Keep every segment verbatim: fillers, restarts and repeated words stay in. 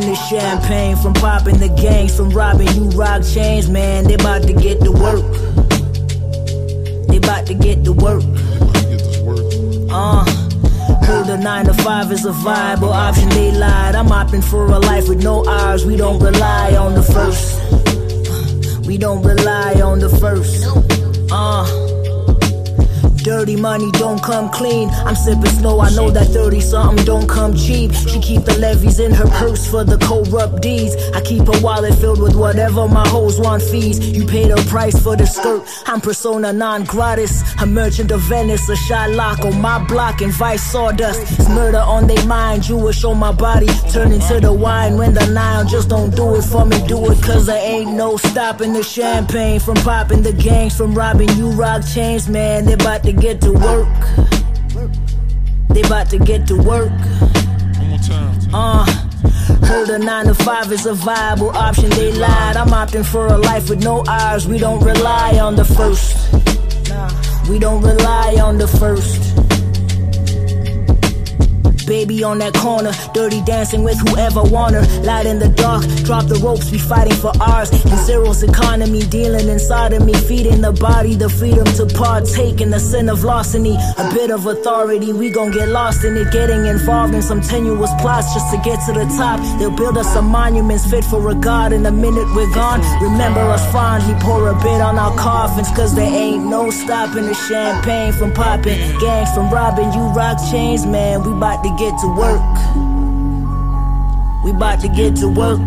the champagne, from popping the gangs, from robbing you rock chains, man. They about to get to work. They about to get to work. Uh, heard the nine to five is a viable option, they lied. I'm opting for a life with no hours. We don't rely on the first. We don't rely on the first. Uh. Dirty money don't come clean. I'm sipping slow, I know that thirty something don't come cheap. She keep the levies in her purse for the corrupt deeds. I keep a wallet filled with whatever my hoes want fees. You pay the price for the skirt, I'm persona non gratis. A merchant of Venice, a Shylock on my block, and vice sawdust. It's murder on their mind, Jewish on my body. Turn into the wine when the Nile. Just don't do it for me, do it cause there ain't no stopping the champagne, from popping the gangs, from robbing you rock chains, man. They about to get to work. They about to get to work. Uh, heard a nine to five is a viable option, they lied. I'm opting for a life with no hours. We don't rely on the first. We don't rely on the first. Baby on that corner, dirty dancing with whoever want her. Light in the dark, drop the ropes, we fighting for ours. In zero's economy, dealing inside of me, feeding the body the freedom to partake in the sin of larceny. A bit of authority, we gon' get lost in it, getting involved in some tenuous plots just to get to the top. They'll build us some monuments fit for a god. In a minute we're gone, remember us fondly, pour a bit on our coffins, cause there ain't no stopping the champagne, from popping gangs, from robbing you rock chains, man. We bout to get to work. We bout to get to work.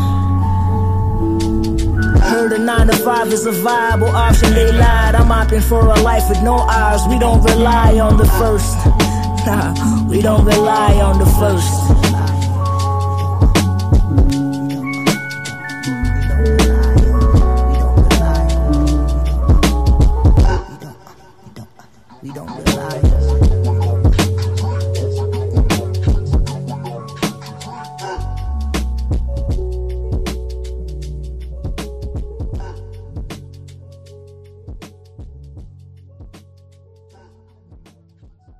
Heard a nine to five is a viable option, they lied. I'm opting for a life with no hours. We don't rely on the first. Nah, we don't rely on the first.